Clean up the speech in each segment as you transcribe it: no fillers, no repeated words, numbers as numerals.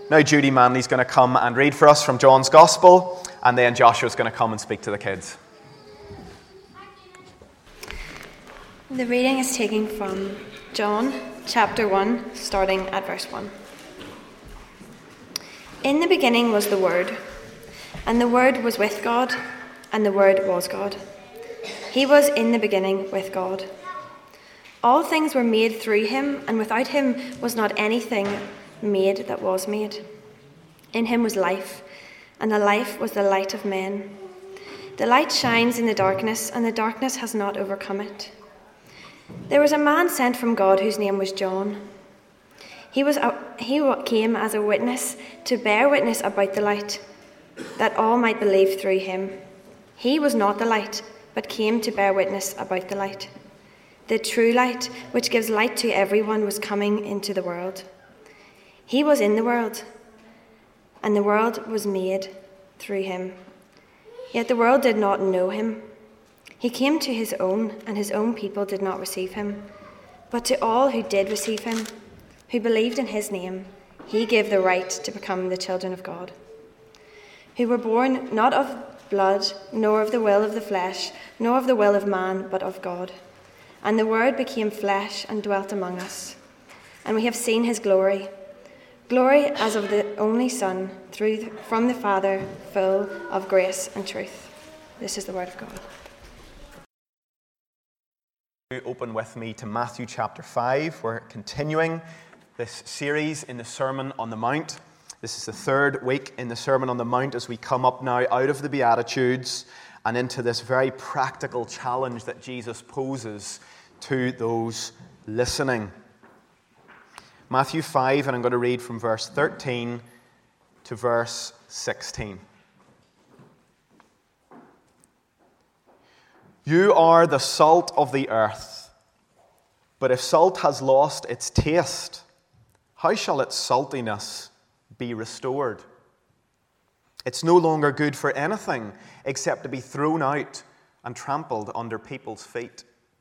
Now Judy Manley's going to come and read for us from John's Gospel, and then Joshua's going to come and speak to the kids. The reading is taken from John chapter 1, starting at verse 1. In the beginning was the Word, and the Word was with God, and the Word was God. He was in the beginning with God. All things were made through him, and without him was not anything made that was made. In him was life, and the life was the light of men. The light shines in the darkness, and the darkness has not overcome it. There was a man sent from God whose name was John. He came as a witness to bear witness about the light, that all might believe through him. He was not the light, but came to bear witness about the light. The true light, which gives light to everyone, was coming into the world. He was in the world, and the world was made through him. Yet the world did not know him. He came to his own, and his own people did not receive him. But to all who did receive him, who believed in his name, he gave the right to become the children of God, who were born not of blood, nor of the will of the flesh, nor of the will of man, but of God. And the Word became flesh and dwelt among us. And we have seen his glory, glory as of the only Son, from the Father, full of grace and truth. This is the word of God. Open with me to Matthew chapter 5. We're continuing this series in the Sermon on the Mount. This is the third week in the Sermon on the Mount as we come up now out of the Beatitudes and into this very practical challenge that Jesus poses to those listening. Matthew 5, and I'm going to read from verse 13 to verse 16. You are the salt of the earth, but if salt has lost its taste, how shall its saltiness be restored? It's no longer good for anything except to be thrown out and trampled under people's feet.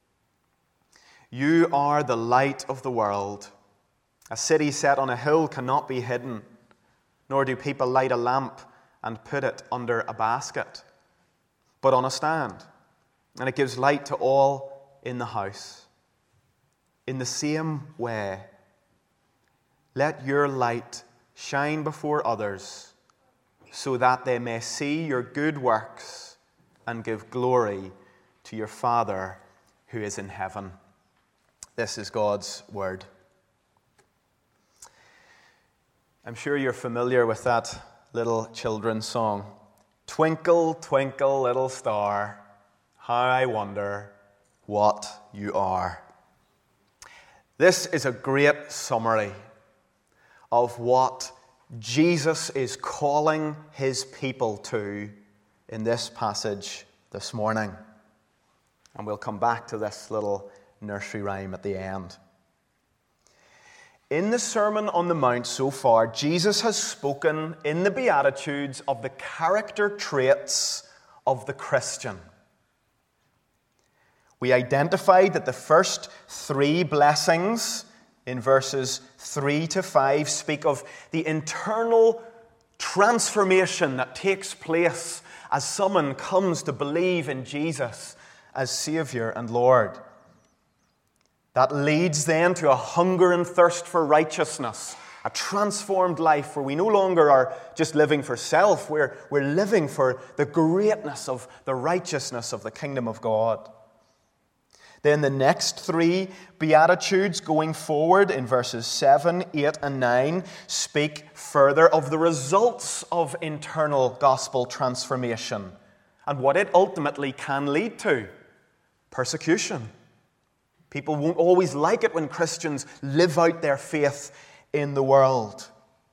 You are the light of the world. A city set on a hill cannot be hidden, nor do people light a lamp and put it under a basket, but on a stand, and it gives light to all in the house. In the same way, let your light shine before others, so that they may see your good works and give glory to your Father who is in heaven. This is God's word. I'm sure you're familiar with that little children's song. Twinkle, twinkle, little star, how I wonder what you are. This is a great summary of what Jesus is calling his people to in this passage this morning. And we'll come back to this little nursery rhyme at the end. In the Sermon on the Mount so far, Jesus has spoken in the Beatitudes of the character traits of the Christian. We identified that the first three blessings in verses 3 to 5 speak of the internal transformation that takes place as someone comes to believe in Jesus as Savior and Lord. That leads then to a hunger and thirst for righteousness, a transformed life where we no longer are just living for self, we're living for the greatness of the righteousness of the kingdom of God. Then the next three Beatitudes going forward in verses 7, 8, and 9 speak further of the results of internal gospel transformation and what it ultimately can lead to: persecution. People won't always like it when Christians live out their faith in the world.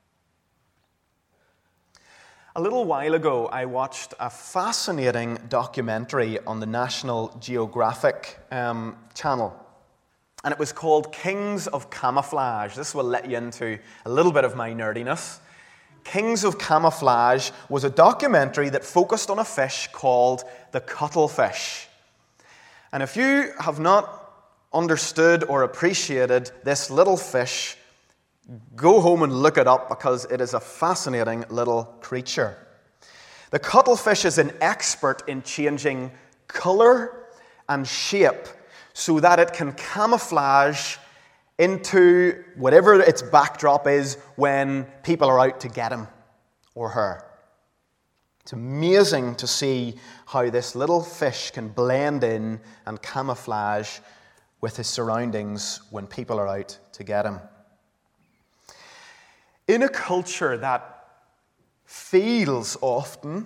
A little while ago, I watched a fascinating documentary on the National Geographic channel. And it was called Kings of Camouflage. This will let you into a little bit of my nerdiness. Kings of Camouflage was a documentary that focused on a fish called the cuttlefish. And if you have not understood or appreciated this little fish, Go home and look it up because it is a fascinating little creature. The cuttlefish is an expert in changing color and shape so that it can camouflage into whatever its backdrop is when people are out to get him or her. It's amazing to see how this little fish can blend in and camouflage with his surroundings when people are out to get him. In a culture that feels often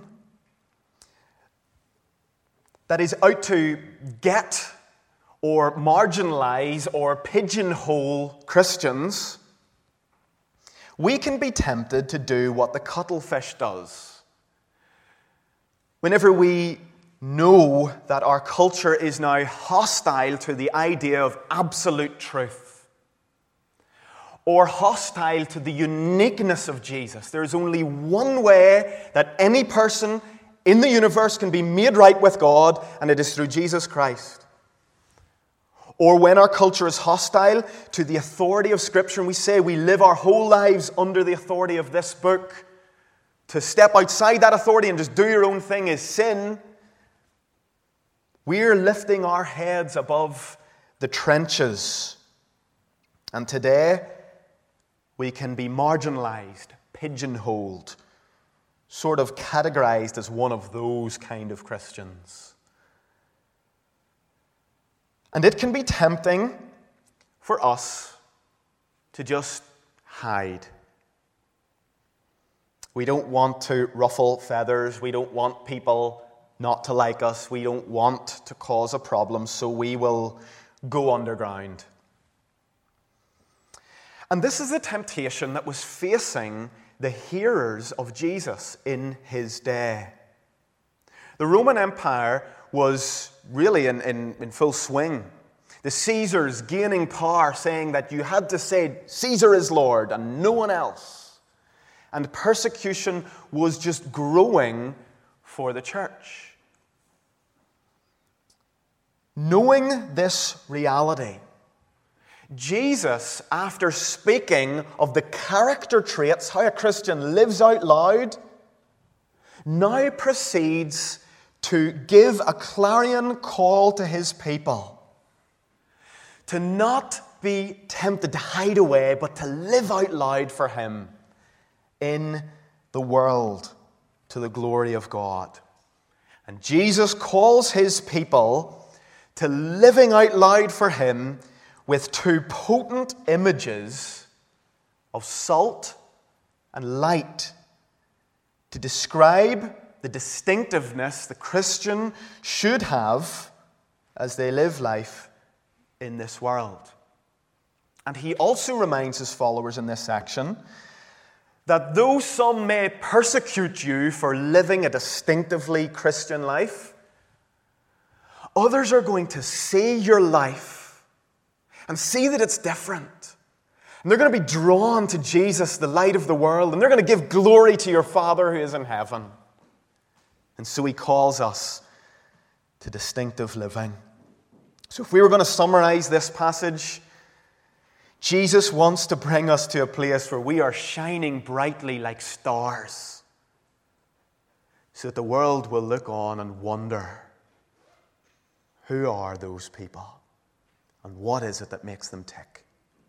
that is out to get or marginalize or pigeonhole Christians, we can be tempted to do what the cuttlefish does. Whenever we know that our culture is now hostile to the idea of absolute truth, or hostile to the uniqueness of Jesus, there is only one way that any person in the universe can be made right with God, and it is through Jesus Christ. Or when our culture is hostile to the authority of Scripture, and we say we live our whole lives under the authority of this book, to step outside that authority and just do your own thing is sin, we're lifting our heads above the trenches. And today, we can be marginalized, pigeonholed, sort of categorized as one of those kind of Christians. And it can be tempting for us to just hide. We don't want to ruffle feathers. We don't want people not to like us. We don't want to cause a problem, so we will go underground. And this is the temptation that was facing the hearers of Jesus in his day. The Roman Empire was really in full swing. The Caesars gaining power, saying that you had to say Caesar is Lord and no one else. And persecution was just growing for the church. Knowing this reality, Jesus, after speaking of the character traits, how a Christian lives out loud, now proceeds to give a clarion call to his people. To not be tempted to hide away, but to live out loud for him in the world to the glory of God. And Jesus calls his people to living out loud for him with two potent images of salt and light to describe the distinctiveness the Christian should have as they live life in this world. And he also reminds his followers in this section that though some may persecute you for living a distinctively Christian life, others are going to see your life and see that it's different. And they're going to be drawn to Jesus, the light of the world, and they're going to give glory to your Father who is in heaven. And so he calls us to distinctive living. So if we were going to summarize this passage, Jesus wants to bring us to a place where we are shining brightly like stars, so that the world will look on and wonder, who are those people? And what is it that makes them tick?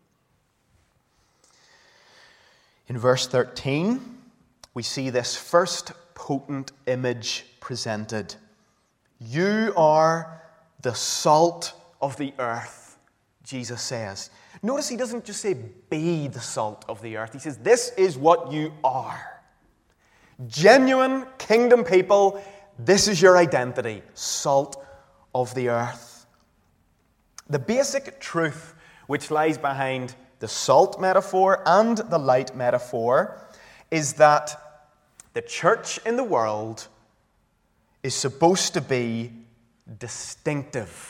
In verse 13, we see this first potent image presented. You are the salt of the earth, Jesus says. Notice he doesn't just say, be the salt of the earth. He says, this is what you are. Genuine kingdom people, this is your identity, salt of the earth. The basic truth which lies behind the salt metaphor and the light metaphor is that the church in the world is supposed to be distinctive.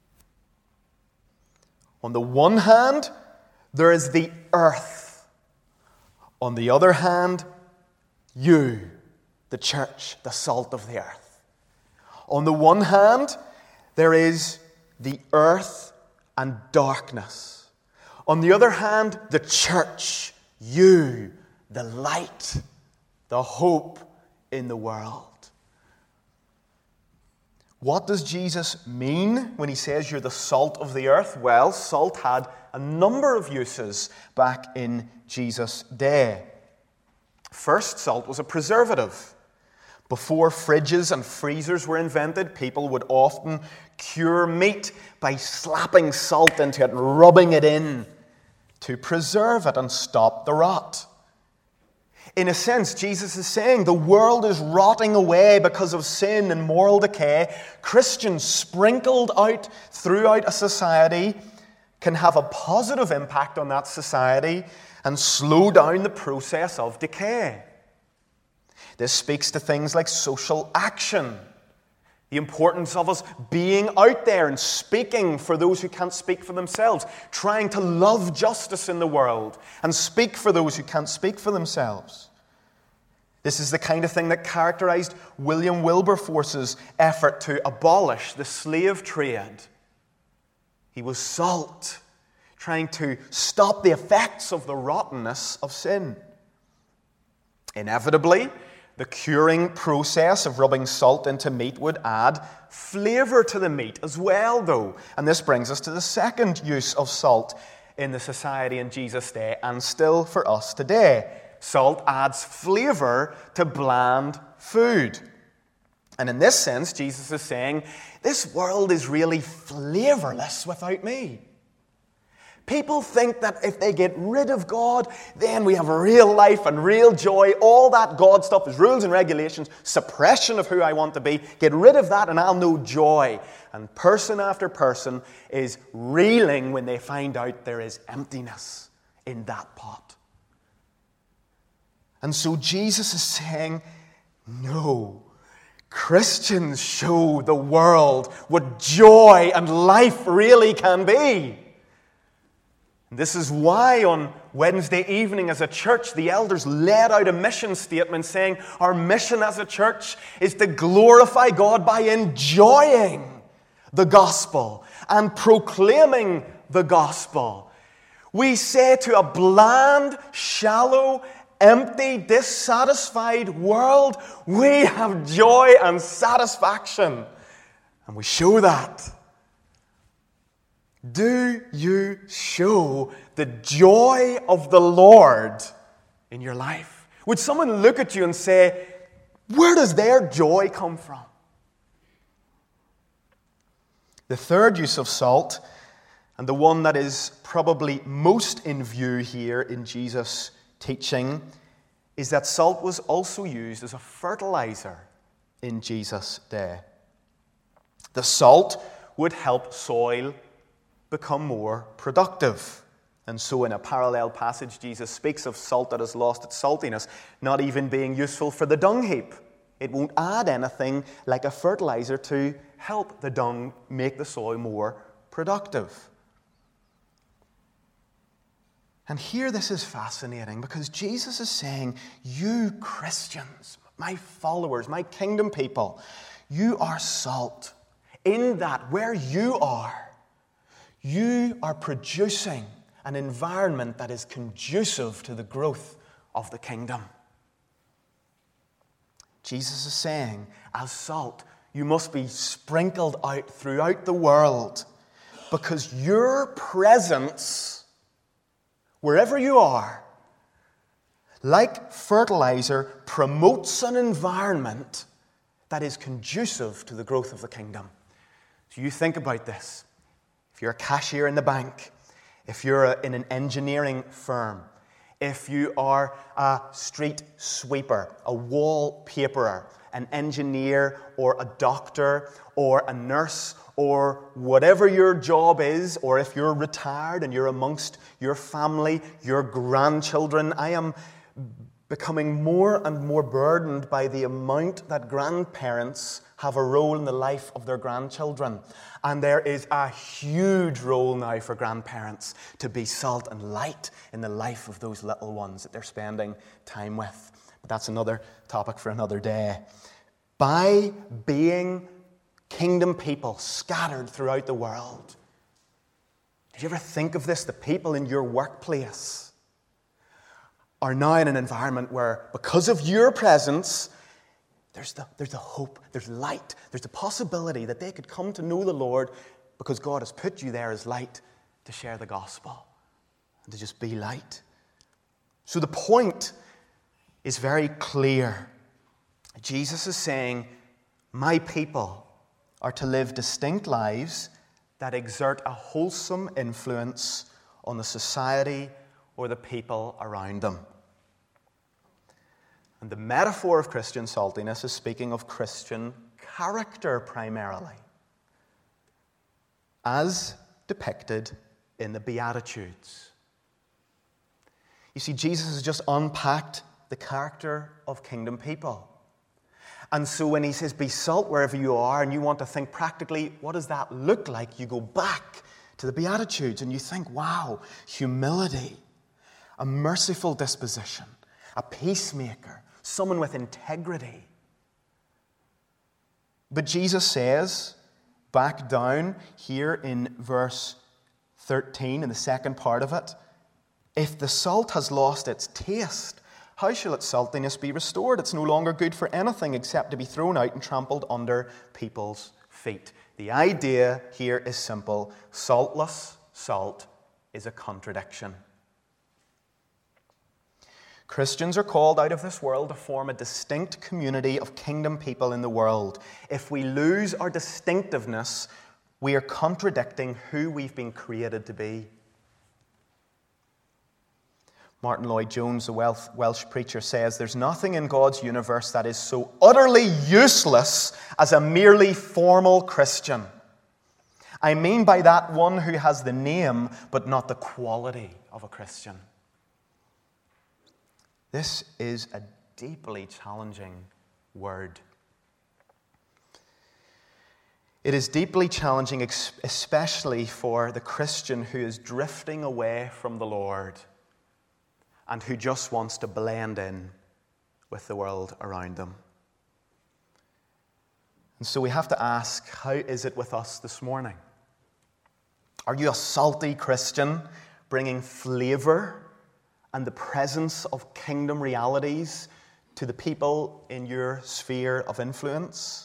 On the one hand, there is the earth. On the other hand, you, the church, the salt of the earth. On the one hand, there is the earth and darkness. On the other hand, the church, you, the light, the hope in the world. What does Jesus mean when he says you're the salt of the earth? Well, salt had a number of uses back in Jesus' day. First, salt was a preservative. Before fridges and freezers were invented, people would often cure meat by slapping salt into it, rubbing it in to preserve it and stop the rot. In a sense, Jesus is saying the world is rotting away because of sin and moral decay. Christians sprinkled out throughout a society can have a positive impact on that society and slow down the process of decay. This speaks to things like social action, the importance of us being out there and speaking for those who can't speak for themselves, trying to love justice in the world and speak for those who can't speak for themselves. This is the kind of thing that characterized William Wilberforce's effort to abolish the slave trade. He was salt, trying to stop the effects of the rottenness of sin. Inevitably, the curing process of rubbing salt into meat would add flavor to the meat as well, though. And this brings us to the second use of salt in the society in Jesus' day and still for us today. Salt adds flavor to bland food. And in this sense, Jesus is saying, this world is really flavorless without me. People think that if they get rid of God, then we have a real life and real joy. All that God stuff is rules and regulations, suppression of who I want to be. Get rid of that and I'll know joy. And person after person is reeling when they find out there is emptiness in that pot. And so Jesus is saying, no, Christians show the world what joy and life really can be. This is why on Wednesday evening as a church, the elders led out a mission statement saying our mission as a church is to glorify God by enjoying the gospel and proclaiming the gospel. We say to a bland, shallow, empty, dissatisfied world, we have joy and satisfaction. And we show that. Do you show the joy of the Lord in your life? Would someone look at you and say, where does their joy come from? The third use of salt, and the one that is probably most in view here in Jesus' teaching, is that salt was also used as a fertilizer in Jesus' day. The salt would help soil become more productive. And so in a parallel passage, Jesus speaks of salt that has lost its saltiness, not even being useful for the dung heap. It won't add anything like a fertilizer to help the dung make the soil more productive. And here this is fascinating because Jesus is saying, you Christians, my followers, my kingdom people, you are salt. In that, where you are producing an environment that is conducive to the growth of the kingdom. Jesus is saying, as salt, you must be sprinkled out throughout the world because your presence, wherever you are, like fertilizer, promotes an environment that is conducive to the growth of the kingdom. So you think about this. If you're a cashier in the bank, if you're in an engineering firm, if you are a street sweeper, a wallpaperer, an engineer or a doctor or a nurse or whatever your job is, or if you're retired and you're amongst your family, your grandchildren, I am becoming more and more burdened by the amount that grandparents have a role in the life of their grandchildren. And there is a huge role now for grandparents to be salt and light in the life of those little ones that they're spending time with. But that's another topic for another day. By being kingdom people scattered throughout the world, Did you ever think of this? The people in your workplace are now in an environment where, because of your presence, there's the hope, there's light, there's the possibility that they could come to know the Lord because God has put you there as light to share the gospel and to just be light. So the point is very clear. Jesus is saying, my people are to live distinct lives that exert a wholesome influence on the society or the people around them. And the metaphor of Christian saltiness is speaking of Christian character primarily, as depicted in the Beatitudes. You see, Jesus has just unpacked the character of kingdom people. And so when he says, be salt wherever you are, and you want to think practically, what does that look like? You go back to the Beatitudes and you think, wow, humility, a merciful disposition, a peacemaker, someone with integrity. But Jesus says, back down here in verse 13, in the second part of it, if the salt has lost its taste, how shall its saltiness be restored? It's no longer good for anything except to be thrown out and trampled under people's feet. The idea here is simple. Saltless salt is a contradiction. Christians are called out of this world to form a distinct community of kingdom people in the world. If we lose our distinctiveness, we are contradicting who we've been created to be. Martin Lloyd-Jones, the Welsh preacher, says, there's nothing in God's universe that is so utterly useless as a merely formal Christian. I mean by that one who has the name but not the quality of a Christian. This is a deeply challenging word. It is deeply challenging, especially for the Christian who is drifting away from the Lord and who just wants to blend in with the world around them. And so we have to ask, how is it with us this morning? Are you a salty Christian, bringing flavor and the presence of kingdom realities to the people in your sphere of influence?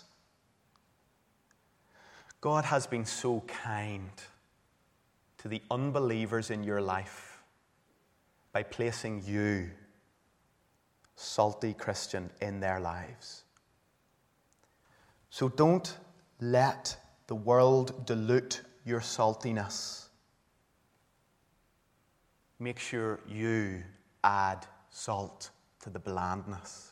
God has been so kind to the unbelievers in your life by placing you, salty Christian, in their lives. So don't let the world dilute your saltiness. Make sure you add salt to the blandness.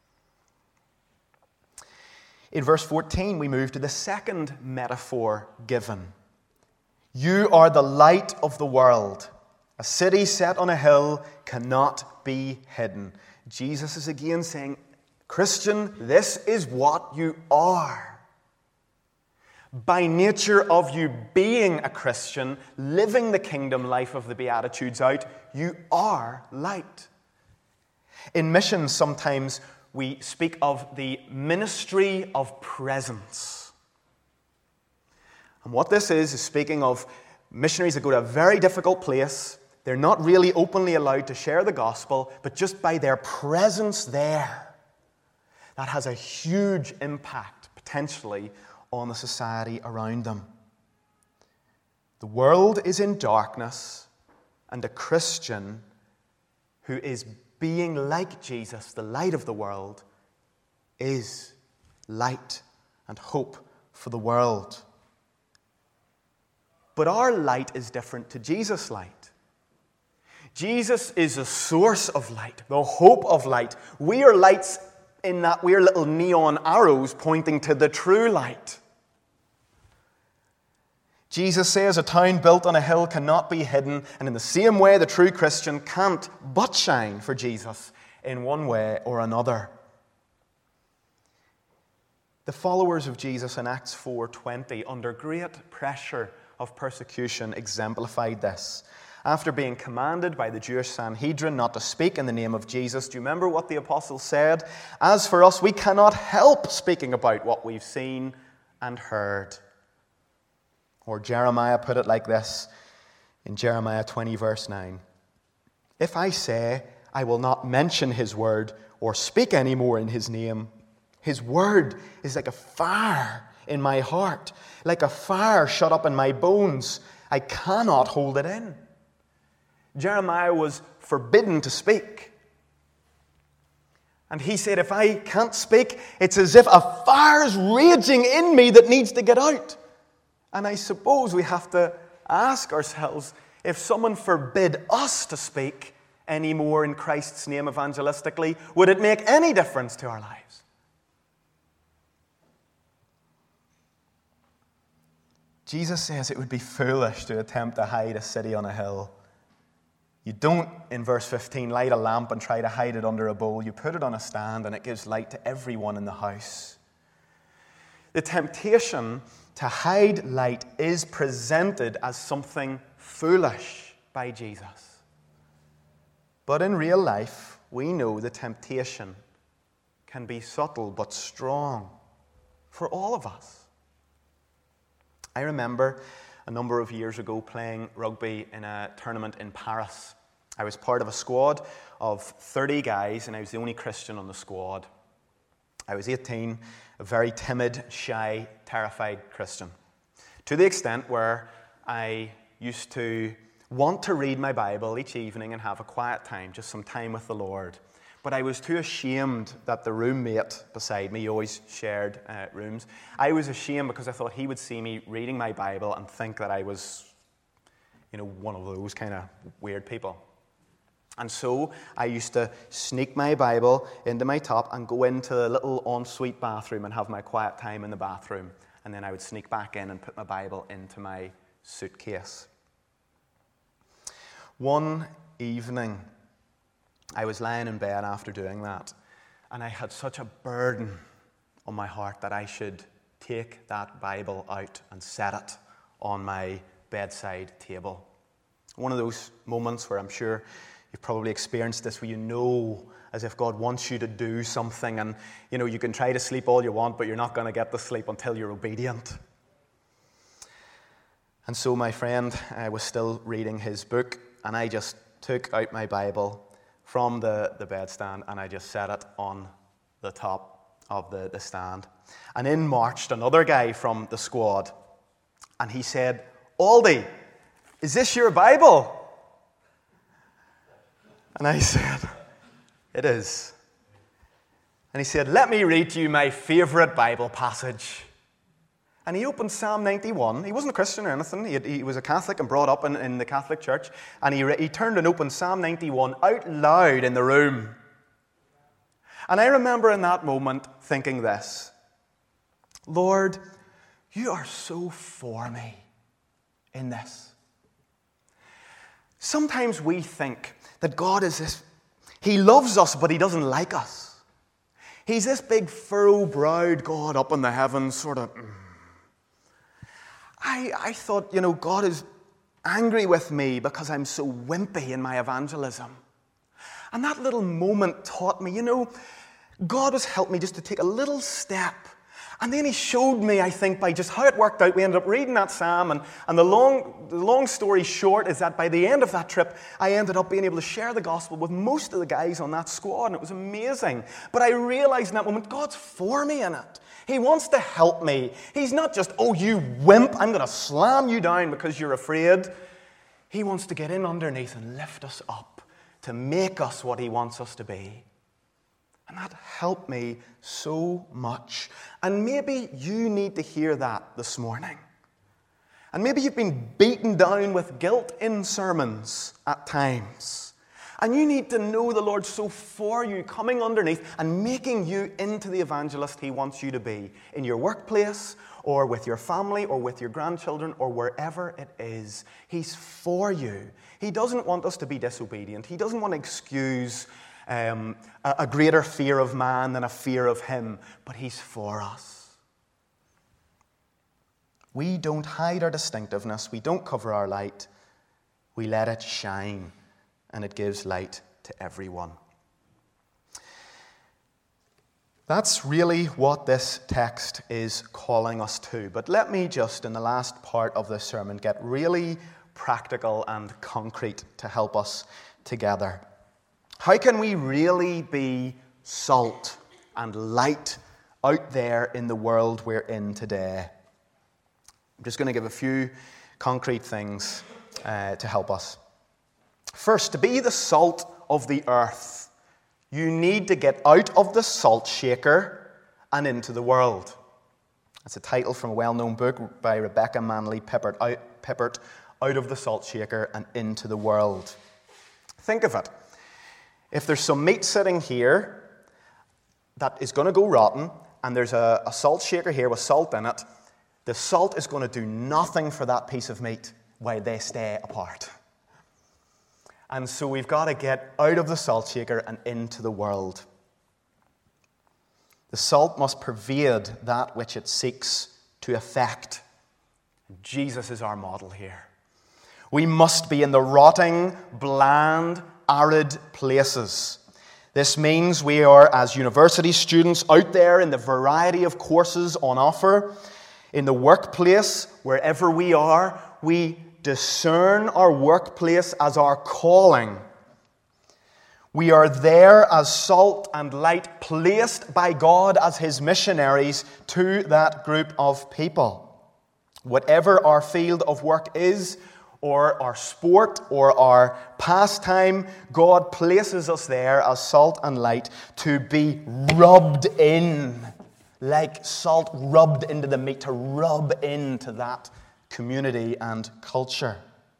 In verse 14, we move to the second metaphor given. You are the light of the world. A city set on a hill cannot be hidden. Jesus is again saying, Christian, this is what you are. By nature of you being a Christian, living the kingdom life of the Beatitudes out, you are light. In missions, sometimes we speak of the ministry of presence. And what this is speaking of missionaries that go to a very difficult place. They're not really openly allowed to share the gospel, but just by their presence there, that has a huge impact, potentially, on the society around them. The world is in darkness, and a Christian who is being like Jesus, the light of the world, is light and hope for the world. But our light is different to Jesus' light. Jesus is the source of light, the hope of light. We are lights in that we're little neon arrows pointing to the true light. Jesus says a town built on a hill cannot be hidden, and in the same way the true Christian can't but shine for Jesus in one way or another. The followers of Jesus in Acts 4:20, under great pressure of persecution, exemplified this. After being commanded by the Jewish Sanhedrin not to speak in the name of Jesus, do you remember what the apostles said? As for us, we cannot help speaking about what we've seen and heard. Or Jeremiah put it like this, in Jeremiah 20, verse 9. If I say I will not mention his word or speak any more in his name, his word is like a fire in my heart, like a fire shut up in my bones. I cannot hold it in. Jeremiah was forbidden to speak. And he said, if I can't speak, it's as if a fire is raging in me that needs to get out. And I suppose we have to ask ourselves, if someone forbid us to speak anymore in Christ's name evangelistically, would it make any difference to our lives? Jesus says it would be foolish to attempt to hide a city on a hill. You don't, in verse 15, light a lamp and try to hide it under a bowl. You put it on a stand and it gives light to everyone in the house. The temptation to hide light is presented as something foolish by Jesus. But in real life, we know the temptation can be subtle but strong for all of us. I remember a number of years ago playing rugby in a tournament in Paris. I was part of a squad of 30 guys, and I was the only Christian on the squad. I was 18, a very timid, shy, terrified Christian, to the extent where I used to want to read my Bible each evening and have a quiet time, just some time with the Lord. But I was too ashamed that the roommate beside me, always shared rooms, I was ashamed because I thought he would see me reading my Bible and think that I was, one of those kind of weird people. And so I used to sneak my Bible into my top and go into the little ensuite bathroom and have my quiet time in the bathroom. And then I would sneak back in and put my Bible into my suitcase. One evening, I was lying in bed after doing that, and I had such a burden on my heart that I should take that Bible out and set it on my bedside table. One of those moments where I'm sure you've probably experienced this, where you know as if God wants you to do something, and you can try to sleep all you want, but you're not going to get the sleep until you're obedient. And so my friend was still reading his book, and I just took out my Bible from the bedstand, and I just set it on the top of the stand. And in marched another guy from the squad, and he said, "Aldi, is this your Bible?" And I said, "It is." And he said, "Let me read to you my favorite Bible passage." And he opened Psalm 91. He wasn't a Christian or anything. He was a Catholic and brought up in the Catholic Church. And he turned and opened Psalm 91 out loud in the room. And I remember in that moment thinking this: Lord, you are so for me in this. Sometimes we think that God is this, he loves us, but he doesn't like us. He's this big furrow-browed God up in the heavens, sort of. I thought, God is angry with me because I'm so wimpy in my evangelism. And that little moment taught me, God has helped me just to take a little step. And then he showed me, I think, by just how it worked out. We ended up reading that psalm, and the long story short is that by the end of that trip, I ended up being able to share the gospel with most of the guys on that squad, and it was amazing. But I realized in that moment, God's for me in it. He wants to help me. He's not just, "Oh, you wimp, I'm going to slam you down because you're afraid." He wants to get in underneath and lift us up to make us what he wants us to be. And that helped me so much. And maybe you need to hear that this morning. And maybe you've been beaten down with guilt in sermons at times. And you need to know the Lord's so for you, coming underneath and making you into the evangelist he wants you to be, in your workplace or with your family or with your grandchildren or wherever it is. He's for you. He doesn't want us to be disobedient. He doesn't want to excuse a greater fear of man than a fear of him, but he's for us. We don't hide our distinctiveness. We don't cover our light. We let it shine, and it gives light to everyone. That's really what this text is calling us to. But let me just, in the last part of this sermon, get really practical and concrete to help us together. How can we really be salt and light out there in the world we're in today? I'm just going to give a few concrete things to help us. First, to be the salt of the earth, you need to get out of the salt shaker and into the world. That's a title from a well-known book by Rebecca Manley Pippert, Out of the Salt Shaker and Into the World. Think of it. If there's some meat sitting here that is going to go rotten, and there's a salt shaker here with salt in it, the salt is going to do nothing for that piece of meat while they stay apart. And so we've got to get out of the salt shaker and into the world. The salt must pervade that which it seeks to affect. Jesus is our model here. We must be in the rotting, bland, arid places. This means we are, as university students, out there in the variety of courses on offer. In the workplace, wherever we are, we discern our workplace as our calling. We are there as salt and light, placed by God as His missionaries to that group of people. Whatever our field of work is, or our sport, or our pastime, God places us there as salt and light to be rubbed in, like salt rubbed into the meat, to rub into that community and culture.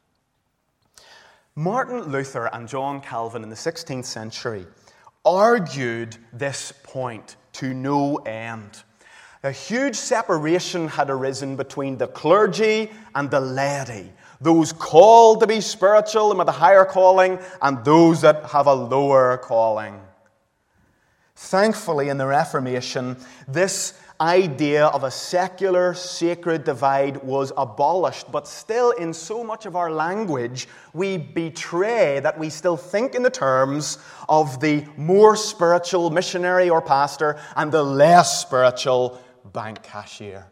Martin Luther and John Calvin in the 16th century argued this point to no end. A huge separation had arisen between the clergy and the laity, those called to be spiritual and with a higher calling, and those that have a lower calling. Thankfully, in the Reformation, this idea of a secular, sacred divide was abolished, but still in so much of our language, we betray that we still think in the terms of the more spiritual missionary or pastor and the less spiritual bank cashier.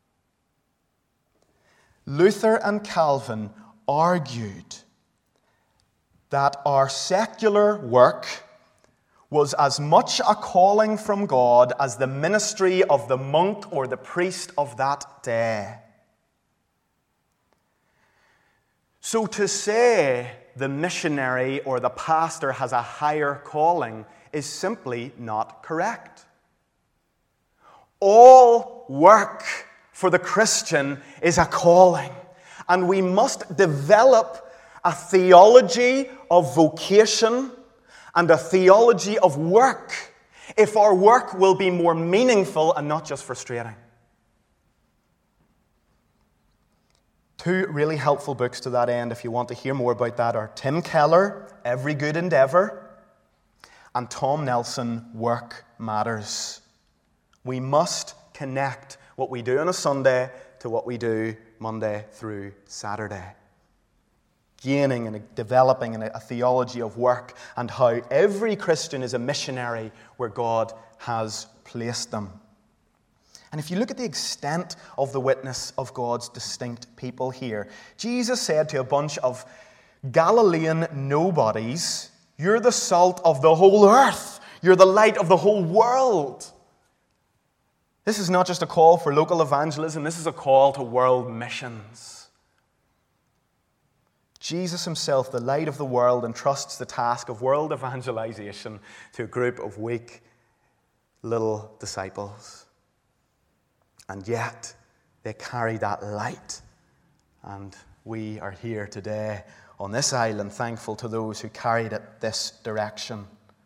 Luther and Calvin argued that our secular work was as much a calling from God as the ministry of the monk or the priest of that day. So to say the missionary or the pastor has a higher calling is simply not correct. All work for the Christian is a calling, and we must develop a theology of vocation and a theology of work if our work will be more meaningful and not just frustrating. Two really helpful books to that end, if you want to hear more about that, are Tim Keller, Every Good Endeavor, and Tom Nelson, Work Matters. We must connect what we do on a Sunday to what we do Monday through Saturday. Gaining and developing a theology of work and how every Christian is a missionary where God has placed them. And if you look at the extent of the witness of God's distinct people here, Jesus said to a bunch of Galilean nobodies, "You're the salt of the whole earth. You're the light of the whole world." This is not just a call for local evangelism, this is a call to world missions. Jesus himself, the light of the world, entrusts the task of world evangelization to a group of weak little disciples. And yet, they carry that light. And we are here today on this island, thankful to those who carried it this direction.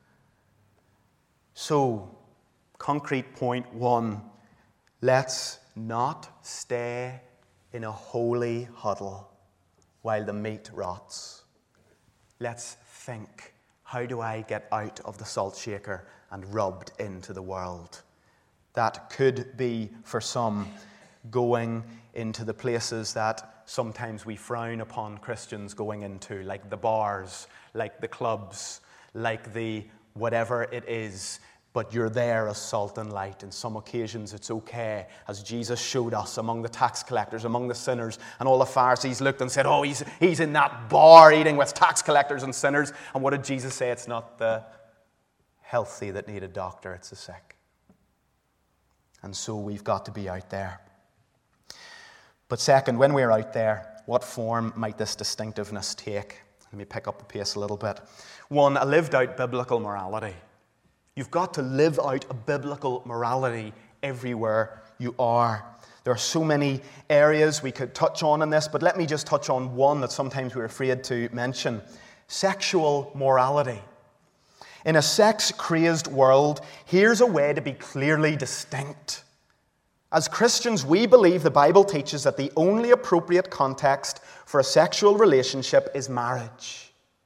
So, concrete point one, let's not stay in a holy huddle while the meat rots. Let's think, how do I get out of the salt shaker and rubbed into the world? That could be, for some, going into the places that sometimes we frown upon Christians going into, like the bars, like the clubs, like the whatever it is, but you're there as salt and light. In some occasions it's okay, as Jesus showed us among the tax collectors, among the sinners, and all the Pharisees looked and said, oh, he's in that bar eating with tax collectors and sinners. And what did Jesus say? It's not the healthy that need a doctor, it's the sick. And so we've got to be out there. But second, when we're out there, what form might this distinctiveness take? Let me pick up the pace a little bit. One, a lived out biblical morality. You've got to live out a biblical morality everywhere you are. There are so many areas we could touch on in this, but let me just touch on one that sometimes we're afraid to mention. Sexual morality. In a sex-crazed world, here's a way to be clearly distinct. As Christians, we believe the Bible teaches that the only appropriate context for a sexual relationship is marriage.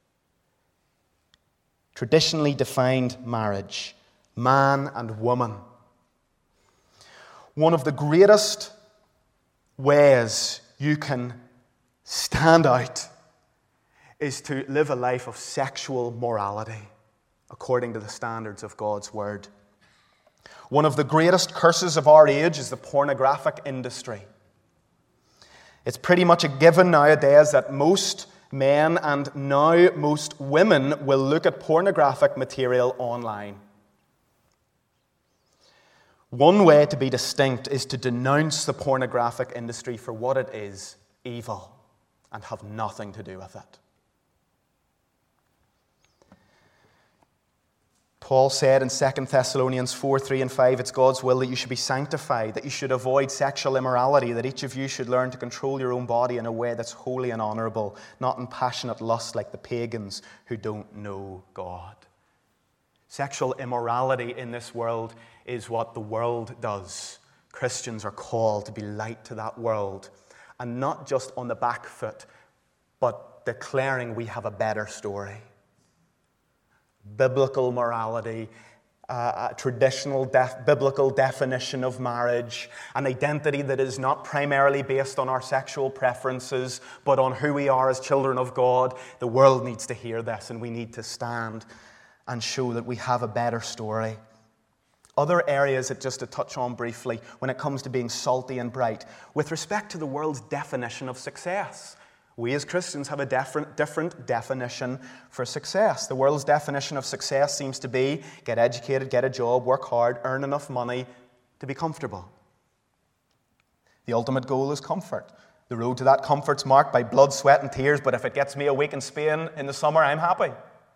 Traditionally defined marriage, man and woman. One of the greatest ways you can stand out is to live a life of sexual morality according to the standards of God's Word. One of the greatest curses of our age is the pornographic industry. It's pretty much a given nowadays that most men and now most women will look at pornographic material online. One way to be distinct is to denounce the pornographic industry for what it is, evil, and have nothing to do with it. Paul said in 2 Thessalonians 4, 3 and 5, it's God's will that you should be sanctified, that you should avoid sexual immorality, that each of you should learn to control your own body in a way that's holy and honorable, not in passionate lust like the pagans who don't know God. Sexual immorality in this world is what the world does. Christians are called to be light to that world, and not just on the back foot, but declaring we have a better story. Biblical morality, a traditional biblical definition of marriage, an identity that is not primarily based on our sexual preferences, but on who we are as children of God. The world needs to hear this, and we need to stand and show that we have a better story. Other areas that just to touch on briefly when it comes to being salty and bright, with respect to the world's definition of success. We as Christians have a different definition for success. The world's definition of success seems to be get educated, get a job, work hard, earn enough money to be comfortable. The ultimate goal is comfort. The road to that comfort's marked by blood, sweat, and tears, but if it gets me a week in Spain in the summer, I'm happy.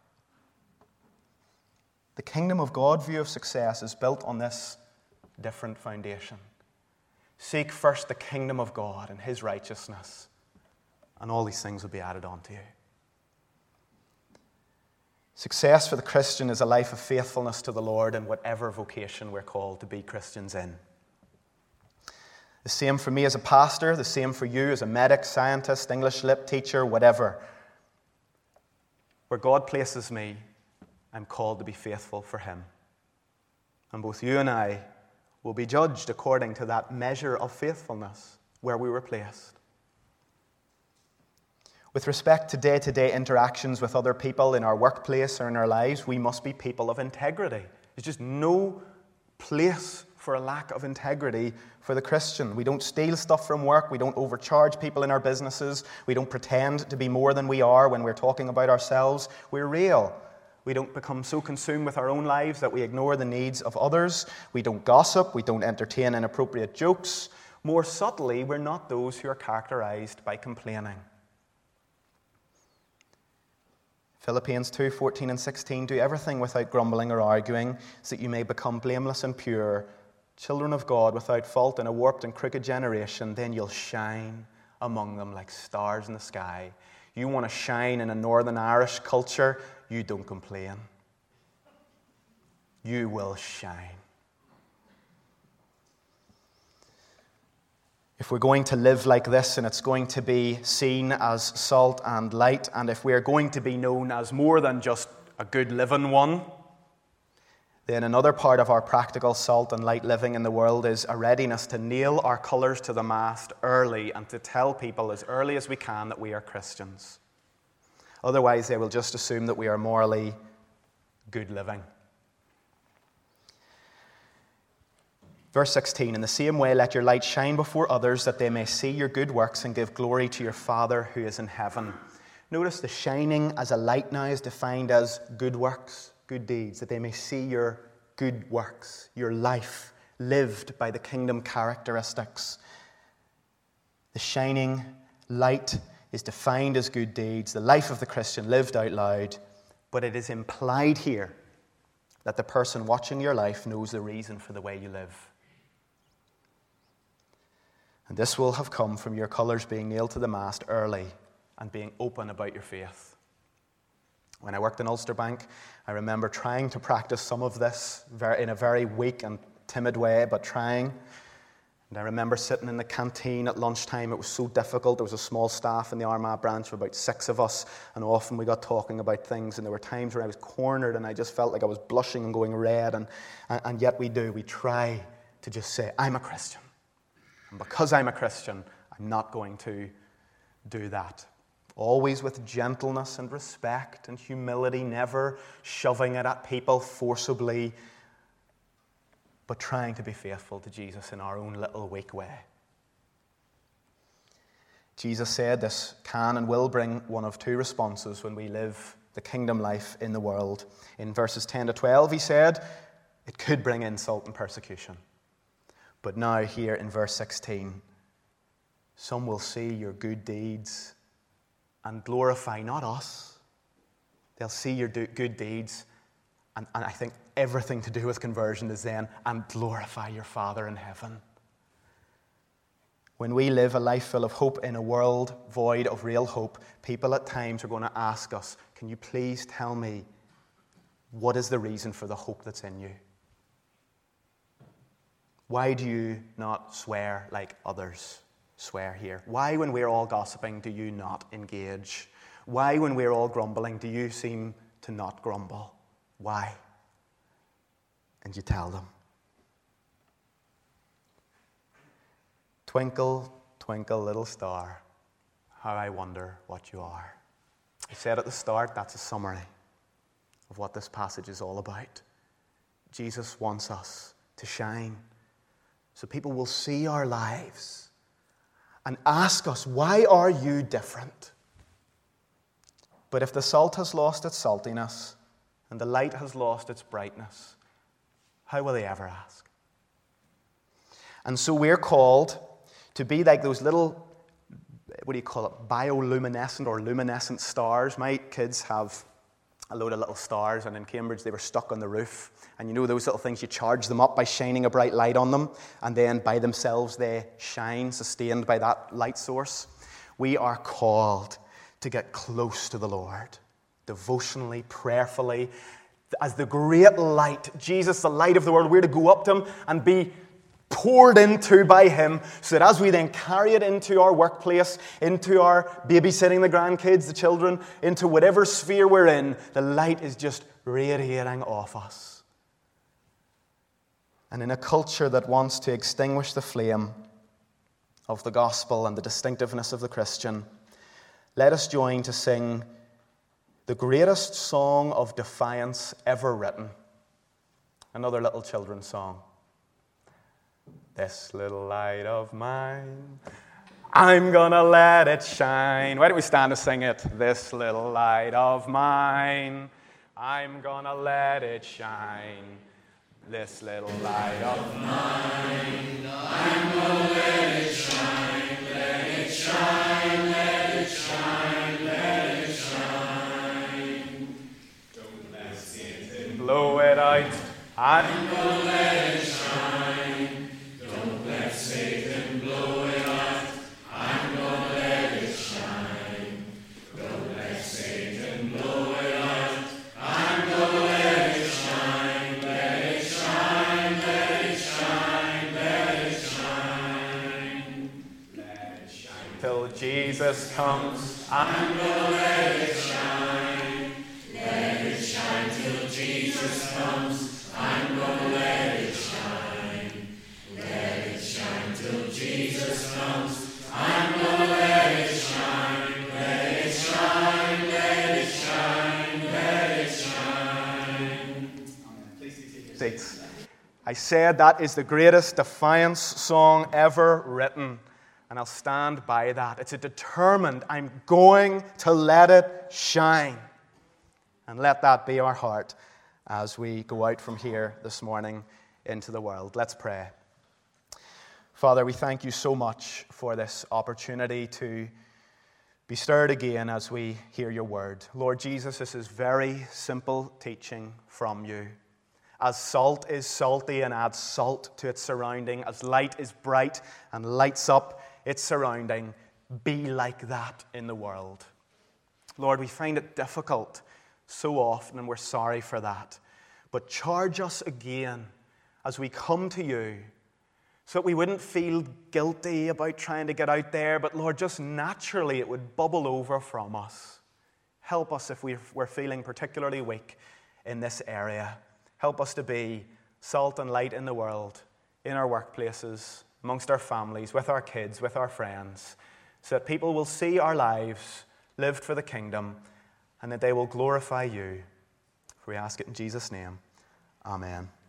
The kingdom of God view of success is built on this different foundation. Seek first the kingdom of God and His righteousness, and all these things will be added on to you. Success for the Christian is a life of faithfulness to the Lord in whatever vocation we're called to be Christians in. The same for me as a pastor, the same for you as a medic, scientist, English lit teacher, whatever. Where God places me, I'm called to be faithful for Him. And both you and I will be judged according to that measure of faithfulness where we were placed. With respect to day-to-day interactions with other people in our workplace or in our lives, we must be people of integrity. There's just no place for a lack of integrity for the Christian. We don't steal stuff from work. We don't overcharge people in our businesses. We don't pretend to be more than we are when we're talking about ourselves. We're real. We don't become so consumed with our own lives that we ignore the needs of others. We don't gossip. We don't entertain inappropriate jokes. More subtly, we're not those who are characterized by complaining. Philippians 2, 14 and 16, do everything without grumbling or arguing, so that you may become blameless and pure, children of God without fault in a warped and crooked generation. Then you'll shine among them like stars in the sky. You want to shine in a Northern Irish culture, you don't complain. You will shine. If we're going to live like this and it's going to be seen as salt and light, and if we're going to be known as more than just a good living one, then another part of our practical salt and light living in the world is a readiness to nail our colours to the mast early and to tell people as early as we can that we are Christians. Otherwise, they will just assume that we are morally good living. Verse 16, in the same way, let your light shine before others, that they may see your good works and give glory to your Father who is in heaven. Notice the shining as a light now is defined as good works, good deeds, that they may see your good works, your life lived by the kingdom characteristics. The shining light is defined as good deeds, the life of the Christian lived out loud, but it is implied here that the person watching your life knows the reason for the way you live. And this will have come from your colours being nailed to the mast early and being open about your faith. When I worked in Ulster Bank, I remember trying to practice some of this in a very weak and timid way, but trying. And I remember sitting in the canteen at lunchtime. It was so difficult. There was a small staff in the Armagh branch of about 6 of us, and often we got talking about things, and there were times where I was cornered and I just felt like I was blushing and going red, and yet we try to just say, I'm a Christian. And because I'm a Christian, I'm not going to do that. Always with gentleness and respect and humility, never shoving it at people forcibly, but trying to be faithful to Jesus in our own little weak way. Jesus said this can and will bring one of 2 responses when we live the kingdom life in the world. In verses 10 to 12, he said, it could bring insult and persecution. But now here in verse 16, some will see your good deeds and glorify not us. They'll see your good deeds, and I think everything to do with conversion is then, and glorify your Father in heaven. When we live a life full of hope in a world void of real hope, people at times are going to ask us, can you please tell me what is the reason for the hope that's in you? Why do you not swear like others swear here? Why, when we're all gossiping, do you not engage? Why, when we're all grumbling, do you seem to not grumble? Why? And you tell them. Twinkle, twinkle, little star, how I wonder what you are. I said at the start, that's a summary of what this passage is all about. Jesus wants us to shine so people will see our lives and ask us, why are you different? But if the salt has lost its saltiness and the light has lost its brightness, how will they ever ask? And so we're called to be like those little, bioluminescent or luminescent stars. My kids have a load of little stars, and in Cambridge they were stuck on the roof. And you know those little things, you charge them up by shining a bright light on them, and then by themselves they shine, sustained by that light source. We are called to get close to the Lord, devotionally, prayerfully, as the great light, Jesus, the light of the world. We're to go up to him and be poured into by him, so that as we then carry it into our workplace, into our babysitting the grandkids, the children, into whatever sphere we're in, the light is just radiating off us. And in a culture that wants to extinguish the flame of the gospel and the distinctiveness of the Christian, let us join to sing the greatest song of defiance ever written. Another little children's song. This little light of mine, I'm gonna let it shine. Why don't we stand to sing it? This little light of mine, I'm gonna let it shine. This little light of mine, I'm gonna let it shine. Let it shine, let it shine, let it shine. Don't let Satan blow it out. I'm gonna let it shine. Don't let Satan blow it out. I'm gonna let it shine. Don't let Satan blow it out. I'm gonna let it shine. Let it shine, let it shine, let it shine. Let it shine till Jesus comes. I'm gonna let it shine. Let it shine till Jesus comes. I'm gonna let it shine. Let it shine till Jesus comes. I'm gonna let it shine. Let it shine, let it shine, let it shine. Please take your seats. I said that is the greatest defiance song ever written, and I'll stand by that. It's a determined, I'm going to let it shine. And let that be our heart as we go out from here this morning into the world. Let's pray. Father, we thank you so much for this opportunity to be stirred again as we hear your word. Lord Jesus, this is very simple teaching from you. As salt is salty and adds salt to its surrounding, as light is bright and lights up its surrounding, be like that in the world. Lord, we find it difficult so often, and we're sorry for that. But charge us again as we come to you, so that we wouldn't feel guilty about trying to get out there, but Lord, just naturally it would bubble over from us. Help us if we're feeling particularly weak in this area. Help us to be salt and light in the world, in our workplaces, amongst our families, with our kids, with our friends, so that people will see our lives lived for the kingdom and that they will glorify you. For we ask it in Jesus' name. Amen.